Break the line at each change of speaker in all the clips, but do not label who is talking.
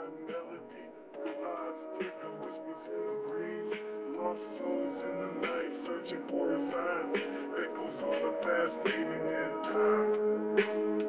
melody. Realize taking whispers in the breeze. Lost souls in the night, searching for a sign. Echoes of the past fading in time.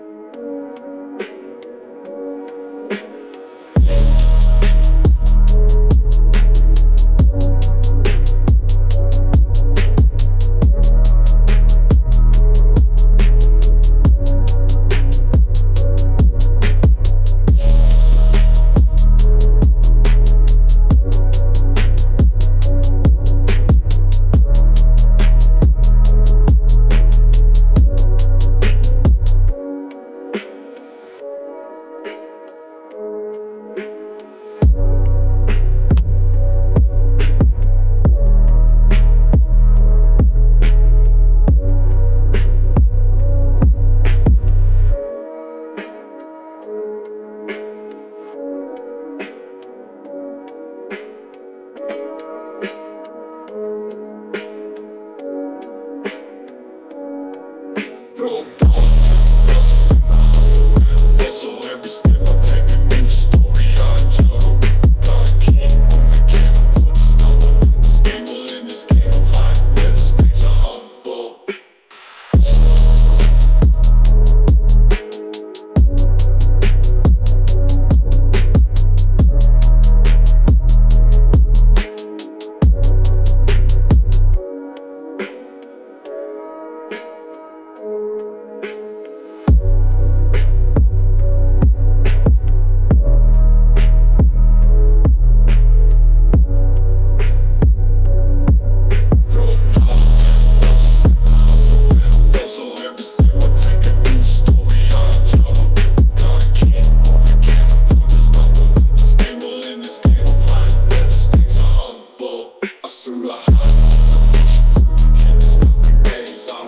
From